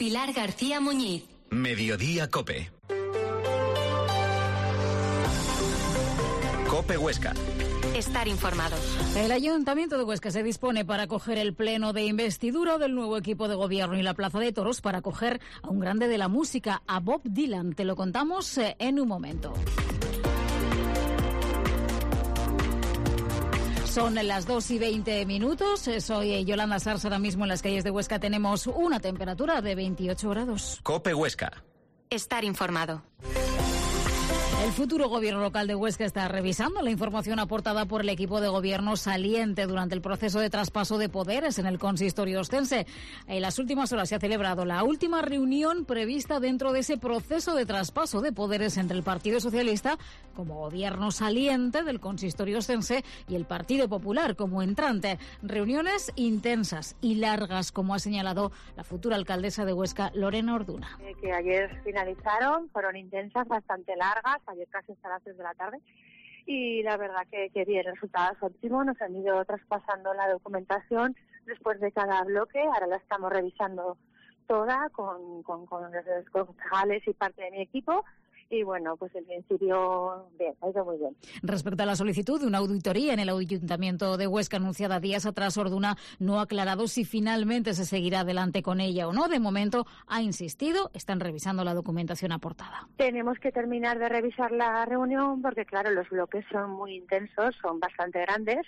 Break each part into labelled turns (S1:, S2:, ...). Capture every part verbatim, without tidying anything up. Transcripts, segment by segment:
S1: Pilar García Muñiz.
S2: Mediodía Cope. Cope Huesca.
S1: Estar informado.
S3: El Ayuntamiento de Huesca se dispone para acoger el pleno de investidura del nuevo equipo de gobierno y la Plaza de Toros para acoger a un grande de la música, a Bob Dylan. Te lo contamos en un momento. Son las dos y veinte minutos. Soy Yolanda Sars. Ahora mismo en las calles de Huesca tenemos una temperatura de veintiocho grados.
S2: Cope Huesca.
S1: Estar informado.
S3: El futuro gobierno local de Huesca está revisando la información aportada por el equipo de gobierno saliente durante el proceso de traspaso de poderes en el consistorio ostense. En las últimas horas se ha celebrado la última reunión prevista dentro de ese proceso de traspaso de poderes entre el Partido Socialista como gobierno saliente del consistorio ostense y el Partido Popular como entrante. Reuniones intensas y largas, como ha señalado la futura alcaldesa de Huesca, Lorena Orduna.
S4: Eh, que ayer finalizaron, fueron intensas, bastante largas, ayer casi hasta las tres de la tarde, y la verdad que, que bien, el resultado es óptimo. Nos han ido traspasando la documentación después de cada bloque, ahora la estamos revisando toda con, con, con los concejales y parte de mi equipo. Y bueno, pues en principio, bien, ha ido muy bien.
S3: Respecto a la solicitud de una auditoría en el Ayuntamiento de Huesca anunciada días atrás, Orduna no ha aclarado si finalmente se seguirá adelante con ella o no. De momento, ha insistido, están revisando la documentación aportada.
S4: Tenemos que terminar de revisar la reunión porque, claro, los bloques son muy intensos, son bastante grandes.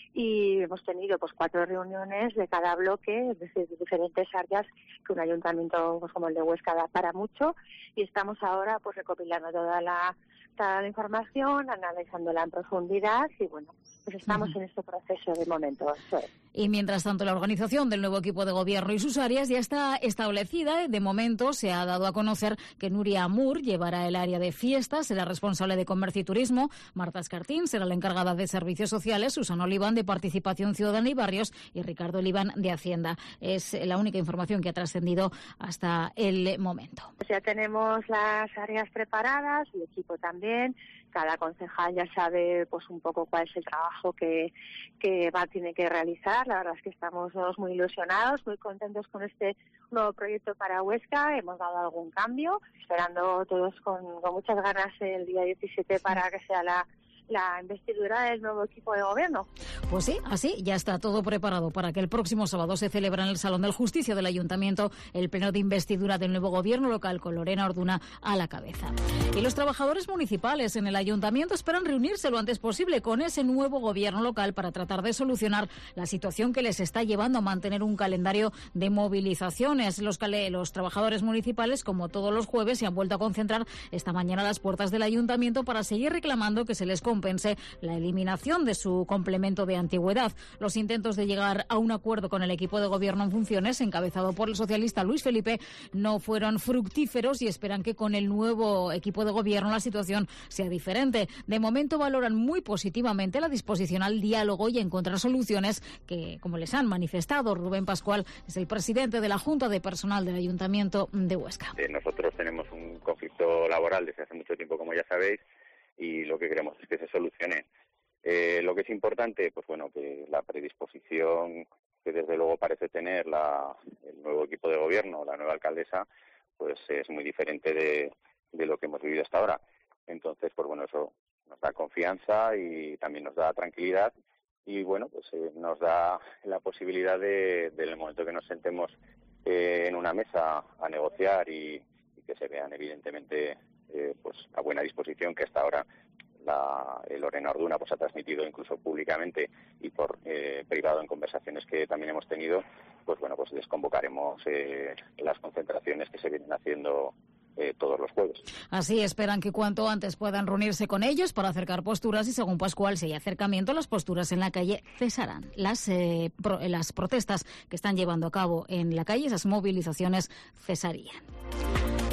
S4: Y hemos tenido pues cuatro reuniones de cada bloque, es decir, de diferentes áreas, que un ayuntamiento pues, como el de Huesca da para mucho, y estamos ahora pues recopilando toda la, toda la información, analizándola en profundidad, y bueno, pues estamos uh-huh. en este proceso de momento. Eso es.
S3: Y mientras tanto, la organización del nuevo equipo de gobierno y sus áreas ya está establecida. De momento se ha dado a conocer que Nuria Amur llevará el área de fiestas, será responsable de comercio y turismo, Marta Escartín será la encargada de servicios sociales, Susana Oliván de participación ciudadana y barrios y Ricardo Oliván de Hacienda. Es la única información que ha trascendido hasta el momento.
S4: Pues ya tenemos las áreas preparadas, el equipo también. Cada concejal ya sabe pues un poco cuál es el trabajo que, que va tiene que realizar. La verdad es que estamos todos muy ilusionados, muy contentos con este nuevo proyecto para Huesca. Hemos dado algún cambio, esperando todos con, con muchas ganas el día diecisiete para que sea la la investidura del nuevo equipo de gobierno.
S3: Pues sí, así ya está todo preparado para que el próximo sábado se celebre en el Salón del Justicia del Ayuntamiento el pleno de investidura del nuevo gobierno local con Lorena Orduna a la cabeza. Y los trabajadores municipales en el Ayuntamiento esperan reunirse lo antes posible con ese nuevo gobierno local para tratar de solucionar la situación que les está llevando a mantener un calendario de movilizaciones. Los, cale- los trabajadores municipales, como todos los jueves, se han vuelto a concentrar esta mañana a las puertas del Ayuntamiento para seguir reclamando que se les compense la eliminación de su complemento de antigüedad. Los intentos de llegar a un acuerdo con el equipo de gobierno en funciones, encabezado por el socialista Luis Felipe, no fueron fructíferos y esperan que con el nuevo equipo de gobierno la situación sea diferente. De momento valoran muy positivamente la disposición al diálogo y a encontrar soluciones que, como les han manifestado, Rubén Pascual es el presidente de la Junta de Personal del Ayuntamiento de Huesca.
S5: Eh, nosotros tenemos un conflicto laboral desde hace mucho tiempo, como ya sabéis, y lo que queremos es que se solucione. Eh, lo que es importante, pues bueno, que la predisposición que desde luego parece tener la, el nuevo equipo de gobierno, la nueva alcaldesa, pues es muy diferente de, de lo que hemos vivido hasta ahora. Entonces, pues bueno, eso nos da confianza y también nos da tranquilidad y bueno, pues eh, nos da la posibilidad de, de en el momento que nos sentemos eh, en una mesa a negociar y, y que se vean evidentemente Eh, pues a buena disposición que hasta ahora la eh, Lorena Orduna pues ha transmitido incluso públicamente y por eh, privado en conversaciones que también hemos tenido, pues bueno, pues les convocaremos eh, las concentraciones que se vienen haciendo eh, todos los jueves.
S3: Así esperan que cuanto antes puedan reunirse con ellos para acercar posturas y, según Pascual, si hay acercamiento, las posturas en la calle cesarán. Las, eh, pro, las protestas que están llevando a cabo en la calle, esas movilizaciones cesarían.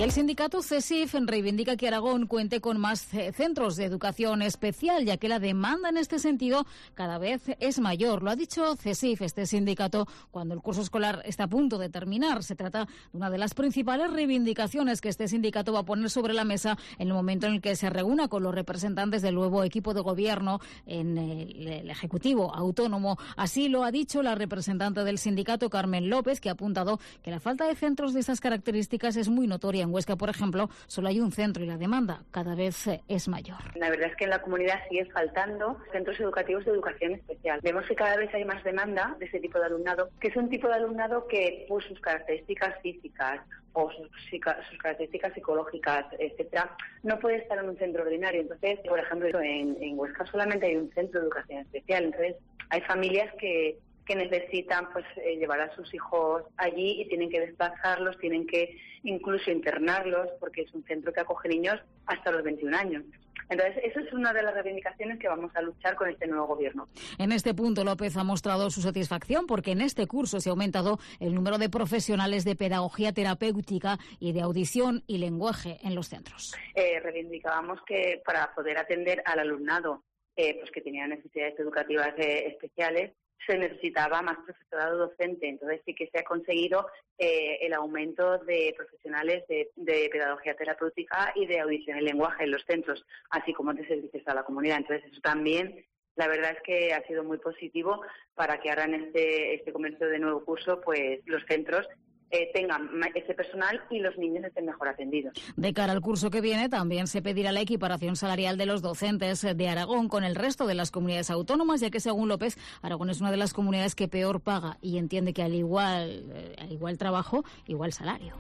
S3: El sindicato CESIF reivindica que Aragón cuente con más centros de educación especial, ya que la demanda en este sentido cada vez es mayor. Lo ha dicho CESIF, este sindicato, cuando el curso escolar está a punto de terminar. Se trata de una de las principales reivindicaciones que este sindicato va a poner sobre la mesa en el momento en el que se reúna con los representantes del nuevo equipo de gobierno en el, el Ejecutivo Autónomo. Así lo ha dicho la representante del sindicato, Carmen López, que ha apuntado que la falta de centros de estas características es muy notoria. En Huesca, por ejemplo, solo hay un centro y la demanda cada vez es mayor.
S6: La verdad es que en la comunidad sigue faltando centros educativos de educación especial. Vemos que cada vez hay más demanda de ese tipo de alumnado, que es un tipo de alumnado que por sus características físicas o sus, sus características psicológicas, etcétera, no puede estar en un centro ordinario. Entonces, por ejemplo, en, en Huesca solamente hay un centro de educación especial. Entonces, hay familias que que necesitan pues eh, llevar a sus hijos allí y tienen que desplazarlos, tienen que incluso internarlos, porque es un centro que acoge niños hasta los veintiún años. Entonces, eso es una de las reivindicaciones que vamos a luchar con este nuevo gobierno.
S3: En este punto, López ha mostrado su satisfacción porque en este curso se ha aumentado el número de profesionales de pedagogía terapéutica y de audición y lenguaje en los centros.
S6: Eh, reivindicábamos que para poder atender al alumnado eh, pues que tenía necesidades educativas eh, especiales, se necesitaba más profesorado docente. Entonces sí que se ha conseguido eh, el aumento de profesionales de, de pedagogía terapéutica y de audición y lenguaje en los centros, así como de servicios a la comunidad. Entonces eso también, la verdad es que ha sido muy positivo para que ahora en este, este comienzo de nuevo curso, pues los centros Eh, tengan ese personal y los niños estén mejor atendidos.
S3: De cara al curso que viene, también se pedirá la equiparación salarial de los docentes de Aragón con el resto de las comunidades autónomas, ya que según López, Aragón es una de las comunidades que peor paga y entiende que al igual, eh, al igual trabajo, igual salario.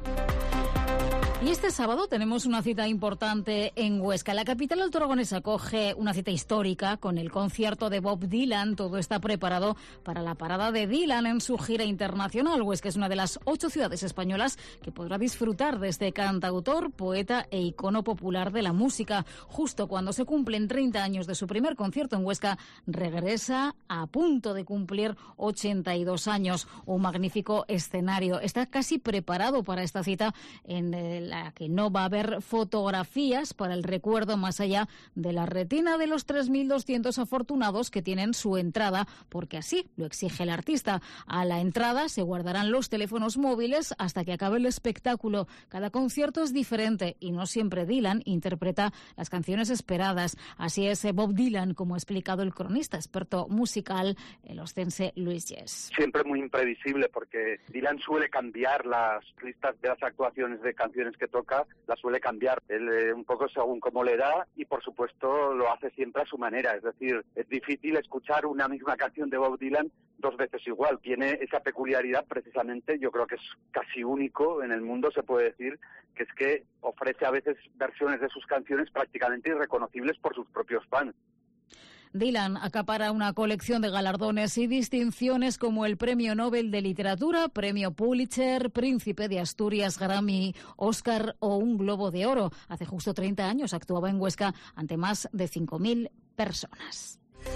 S3: Y este sábado tenemos una cita importante en Huesca. La capital autoaragonesa acoge una cita histórica con el concierto de Bob Dylan. Todo está preparado para la parada de Dylan en su gira internacional. Huesca es una de las ocho ciudades españolas que podrá disfrutar de este cantautor, poeta e icono popular de la música. Justo cuando se cumplen treinta años de su primer concierto en Huesca, regresa a punto de cumplir ochenta y dos años. Un magnífico escenario. Está casi preparado para esta cita en el la que no va a haber fotografías para el recuerdo más allá de la retina de los tres mil doscientos afortunados que tienen su entrada, porque así lo exige el artista. A la entrada se guardarán los teléfonos móviles hasta que acabe el espectáculo. Cada concierto es diferente y no siempre Dylan interpreta las canciones esperadas. Así es Bob Dylan, como ha explicado el cronista experto musical, el oscense Luis Yes.
S7: Siempre muy imprevisible porque Dylan suele cambiar las listas de las actuaciones de canciones que toca, las suele cambiar él, eh, un poco según cómo le da y por supuesto lo hace siempre a su manera. Es decir, es difícil escuchar una misma canción de Bob Dylan dos veces igual. Tiene esa peculiaridad precisamente, yo creo que es casi único en el mundo, se puede decir, que es que ofrece a veces versiones de sus canciones prácticamente irreconocibles por sus propios fans.
S3: Dylan acapara una colección de galardones y distinciones como el Premio Nobel de Literatura, Premio Pulitzer, Príncipe de Asturias, Grammy, Oscar o un Globo de Oro. Hace justo treinta años actuaba en Huesca ante más de cinco mil personas.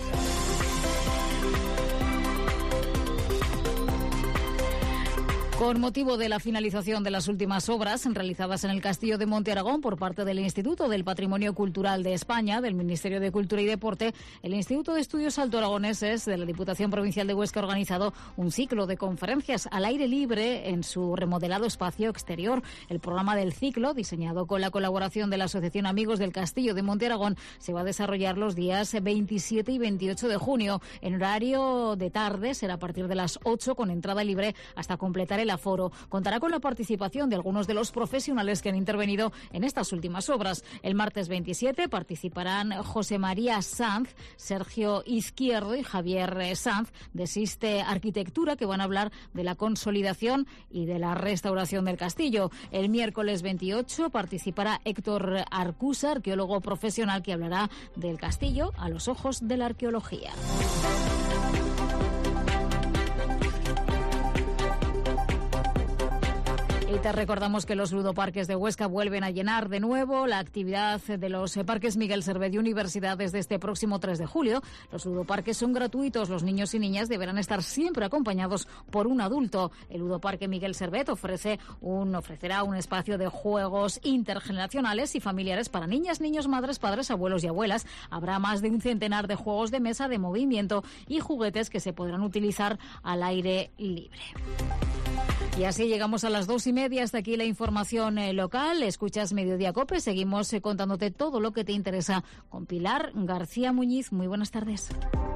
S3: Con motivo de la finalización de las últimas obras realizadas en el Castillo de Monte Aragón por parte del Instituto del Patrimonio Cultural de España, del Ministerio de Cultura y Deporte, el Instituto de Estudios Altoaragoneses de la Diputación Provincial de Huesca ha organizado un ciclo de conferencias al aire libre en su remodelado espacio exterior. El programa del ciclo, diseñado con la colaboración de la Asociación Amigos del Castillo de Monte Aragón, se va a desarrollar los días veintisiete y veintiocho de junio. En horario de tarde será a partir de las ocho con entrada libre hasta completar el el aforo. Contará con la participación de algunos de los profesionales que han intervenido en estas últimas obras. El martes veintisiete participarán José María Sanz, Sergio Izquierdo y Javier Sanz de Siste Arquitectura, que van a hablar de la consolidación y de la restauración del castillo. El miércoles veintiocho participará Héctor Arcusa, arqueólogo profesional, que hablará del castillo a los ojos de la arqueología. Y Te recordamos que los ludoparques de Huesca vuelven a llenar de nuevo. La actividad de los parques Miguel Servet y Universidad desde este próximo tres de julio. Los ludoparques son gratuitos. Los niños y niñas deberán estar siempre acompañados por un adulto. El ludoparque Miguel Servet ofrece un, ofrecerá un espacio de juegos intergeneracionales y familiares para niñas, niños, madres, padres, abuelos y abuelas. Habrá más de un centenar de juegos de mesa, de movimiento y juguetes que se podrán utilizar al aire libre. Y así llegamos a las dos y media. Hasta aquí la información eh, local. Escuchas Mediodía COPE. Seguimos eh, contándote todo lo que te interesa con Pilar García Muñiz. Muy buenas tardes.